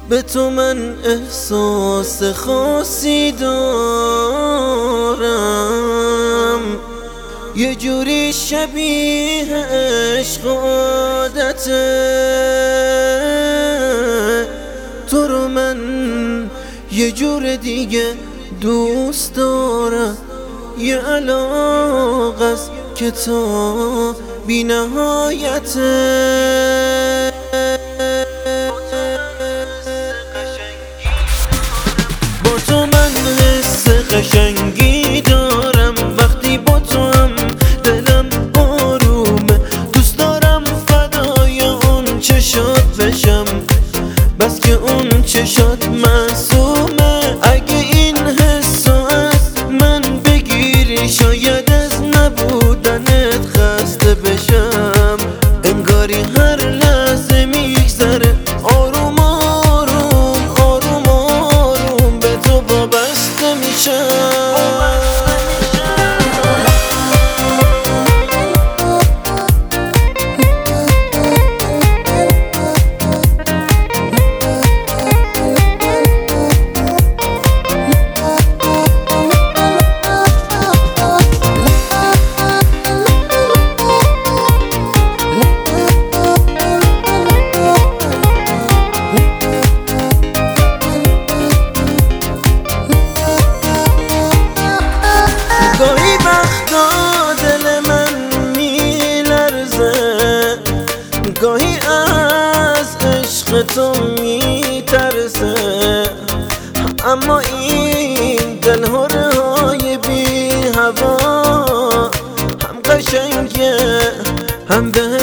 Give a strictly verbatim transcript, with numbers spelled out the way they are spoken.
به تو من احساس خاصی دارم، یه جوری شبیه عشق و عادته. تو رو من یه جور دیگه دوست دارم، یه علاقه است که تا بی نهایته. با تو من حس قشنگی دارم، وقتی با تو هم دلم آرومه. دوست دارم فدای اون چشات بشم، بس که اون چشات معصومه. اگه این حسو از من بگیری شاید از نبودنت خسته بشم. انگاری هر لحظه میگذره آروم آروم آروم آروم به تو وابسته میشم. گاهی وقتا دل من میلرزه، گاهی از عشق تو میترسه، اما این دلهره های بی هوا هم قشنگه هم به